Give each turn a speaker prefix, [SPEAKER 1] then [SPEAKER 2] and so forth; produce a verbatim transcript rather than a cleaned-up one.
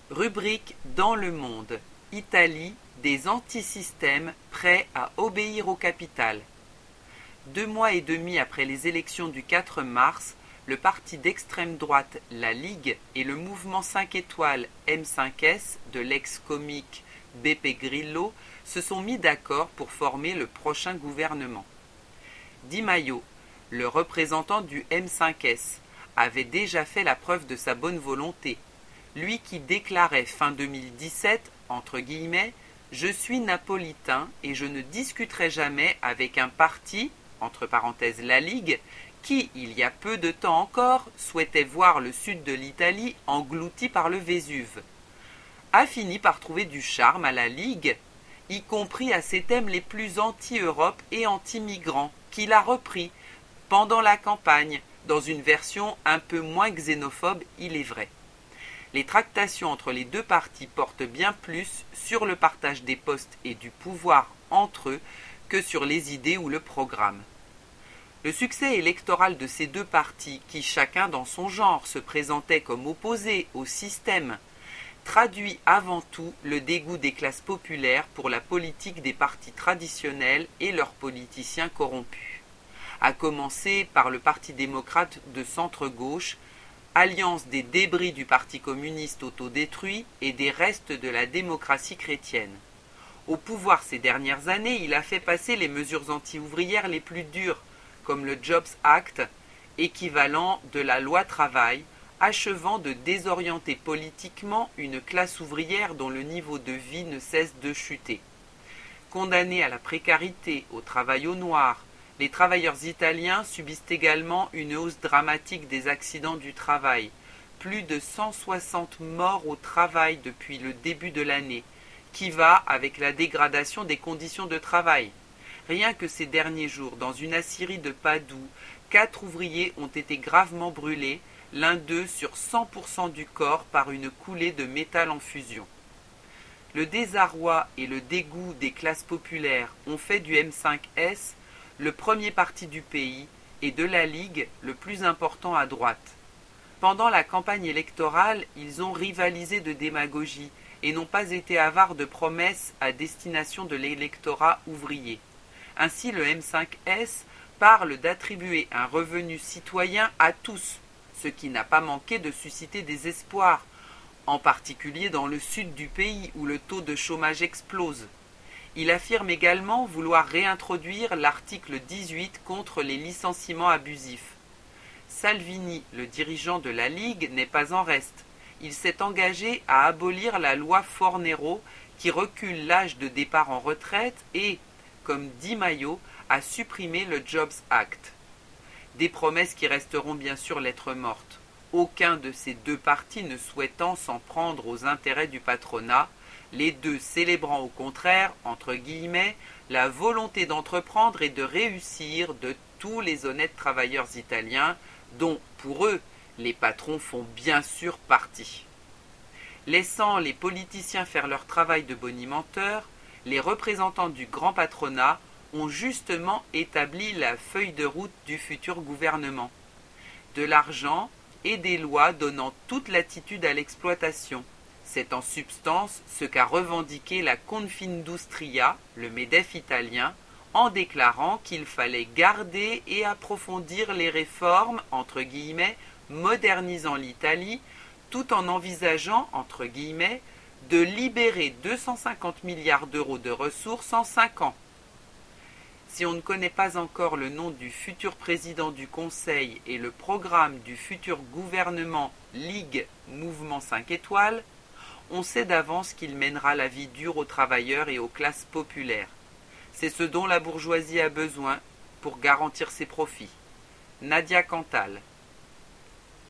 [SPEAKER 1] Rubrique dans le monde. Italie, des antisystèmes prêts à obéir au capital. Deux mois et demi après les élections du quatre mars, le parti d'extrême droite La Ligue et le mouvement cinq étoiles M cinq S de l'ex-comique Beppe Grillo se sont mis d'accord pour former le prochain gouvernement. Di Maio, le représentant du M cinq S, avait déjà fait la preuve de sa bonne volonté. Lui qui déclarait fin deux mille dix-sept, entre guillemets, « Je suis napolitain et je ne discuterai jamais avec un parti, entre parenthèses la Ligue, qui, il y a peu de temps encore, souhaitait voir le sud de l'Italie englouti par le Vésuve », a fini par trouver du charme à la Ligue, y compris à ses thèmes les plus anti-Europe et anti-migrants, qu'il a repris pendant la campagne, dans une version un peu moins xénophobe, il est vrai. Les tractations entre les deux partis portent bien plus sur le partage des postes et du pouvoir entre eux que sur les idées ou le programme. Le succès électoral de ces deux partis, qui chacun dans son genre se présentaient comme opposés au système, traduit avant tout le dégoût des classes populaires pour la politique des partis traditionnels et leurs politiciens corrompus. À commencer par le Parti démocrate de centre-gauche, alliance des débris du Parti communiste autodétruit et des restes de la démocratie chrétienne. Au pouvoir ces dernières années, il a fait passer les mesures anti-ouvrières les plus dures, comme le Jobs Act, équivalent de la loi travail, achevant de désorienter politiquement une classe ouvrière dont le niveau de vie ne cesse de chuter. Condamnés à la précarité, au travail au noir, les travailleurs italiens subissent également une hausse dramatique des accidents du travail, plus de cent soixante morts au travail depuis le début de l'année, qui va avec la dégradation des conditions de travail. Rien que ces derniers jours, dans une aciérie de Padoue, quatre ouvriers ont été gravement brûlés, l'un d'eux sur cent pour cent du corps par une coulée de métal en fusion. Le désarroi et le dégoût des classes populaires ont fait du M cinq S le premier parti du pays et de la Ligue le plus important à droite. Pendant la campagne électorale, ils ont rivalisé de démagogie et n'ont pas été avares de promesses à destination de l'électorat ouvrier. Ainsi, le M cinq S parle d'attribuer un revenu citoyen à tous, ce qui n'a pas manqué de susciter des espoirs, en particulier dans le sud du pays où le taux de chômage explose. Il affirme également vouloir réintroduire l'article dix-huit contre les licenciements abusifs. Salvini, le dirigeant de la Ligue, n'est pas en reste. Il s'est engagé à abolir la loi Fornero qui recule l'âge de départ en retraite et, comme Di Maio, à supprimer le Jobs Act. Des promesses qui resteront bien sûr lettre morte, aucun de ces deux partis ne souhaitant s'en prendre aux intérêts du patronat, les deux célébrant au contraire, entre guillemets, la volonté d'entreprendre et de réussir de tous les honnêtes travailleurs italiens, dont, pour eux, les patrons font bien sûr partie. Laissant les politiciens faire leur travail de bonimenteurs, les représentants du grand patronat ont justement établi la feuille de route du futur gouvernement. De l'argent et des lois donnant toute latitude à l'exploitation. C'est en substance ce qu'a revendiqué la Confindustria, le MEDEF italien, en déclarant qu'il fallait garder et approfondir les réformes, entre guillemets, modernisant l'Italie, tout en envisageant, entre guillemets, de libérer deux cent cinquante milliards d'euros de ressources en cinq ans. Si on ne connaît pas encore le nom du futur président du Conseil et le programme du futur gouvernement Ligue Mouvement cinq étoiles, on sait d'avance qu'il mènera la vie dure aux travailleurs et aux classes populaires. C'est ce dont la bourgeoisie a besoin pour garantir ses profits. Nadia Cantal.